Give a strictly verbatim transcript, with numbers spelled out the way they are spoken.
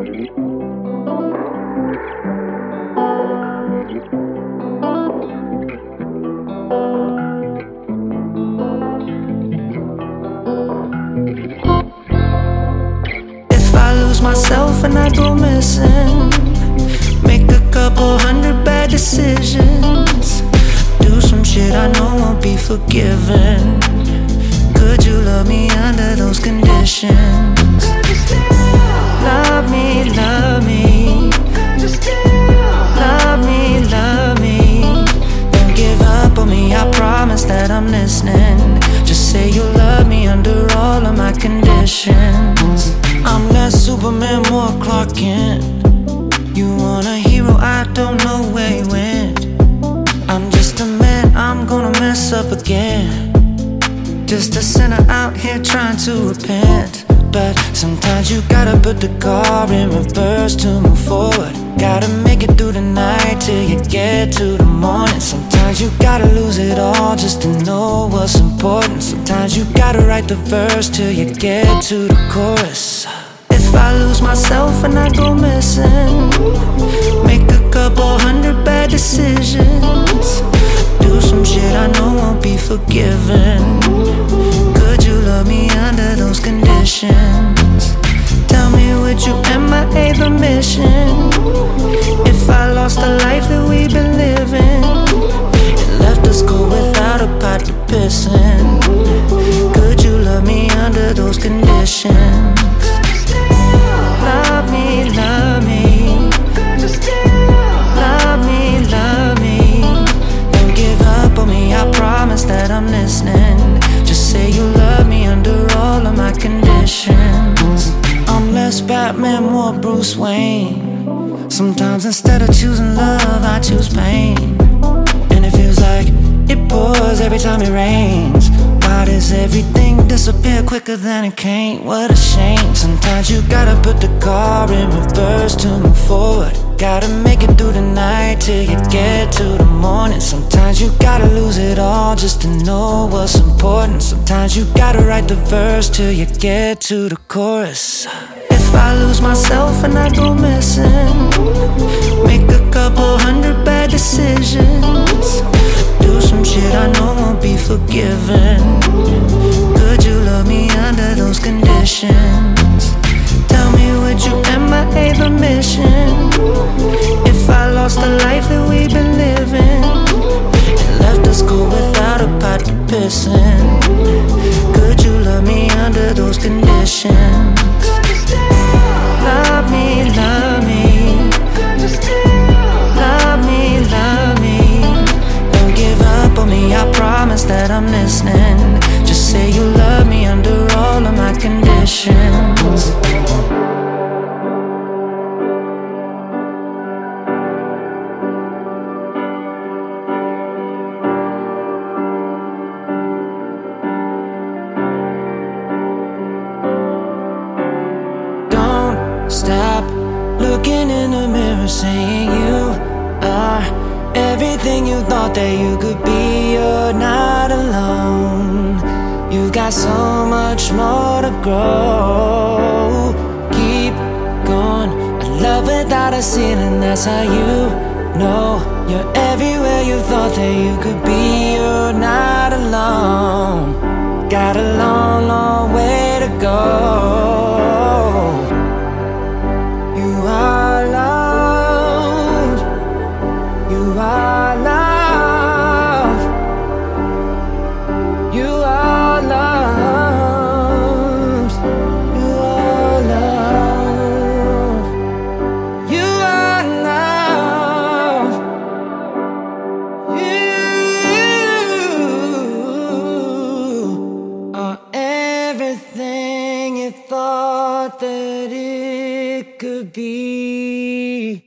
If I lose myself and I go missing, make a couple hundred bad decisions, do some shit I know won't be forgiven. Could you love me under those conditions? Love me, love me. Love me, love me. Don't give up on me, I promise that I'm listening. Just say you love me under all of my conditions. I'm less Superman, more Clark Kent. You want a hero, I don't know where he went. I'm just a man, I'm gonna mess up again. Just a sinner out here trying to repent. But sometimes you gotta put the car in reverse to move forward. Gotta make it through the night till you get to the morning. Sometimes you gotta lose it all just to know what's important. Sometimes you gotta write the verse till you get to the chorus. If I lose myself and I go missing, make a couple hundred bad decisions, do some shit I know won't be forgiven. Could you love me under those conditions? Tell me, would you M I A the mission? If I lost the life that we've been living and left us cold without a pot to piss in, could you love me under those conditions? Love me, love me. Love me, love me. Don't give up on me, I promise that I'm listening. Just say you love me under all of my conditions. I'm less Batman, more Bruce Wayne. Sometimes instead of choosing love, I choose pain. And it feels like it pours every time it rains. Why does everything disappear quicker than it came? What a shame. Sometimes you gotta put the car in reverse to move forward. Gotta make it through the night till you get to the morning. Sometimes you gotta lose it all just to know what's important. Sometimes you gotta write the verse till you get to the chorus. If I lose myself and I go missing, make a couple hundred bad decisions, do some shit I know won't be forgiven. Could you love me under those conditions? Tell me, would you M I A the mission? If I lost the life that we've been living and left us cold without a pot to piss in, could you love me under those conditions? Love me, love me. Love me, love me. Don't give up on me, I promise that I'm listening. Just say you love me under all of my conditions. Stop looking in the mirror saying you are everything you thought that you could be. You're not alone. You've got so much more to grow. Keep going. A love without a ceiling, that's how you know. You're everywhere you thought that you could be. You're not alone. Got a long, long way to go. You are loved. You are loved. You are loved. You are loved. You are loved. You are everything you thought that it could be.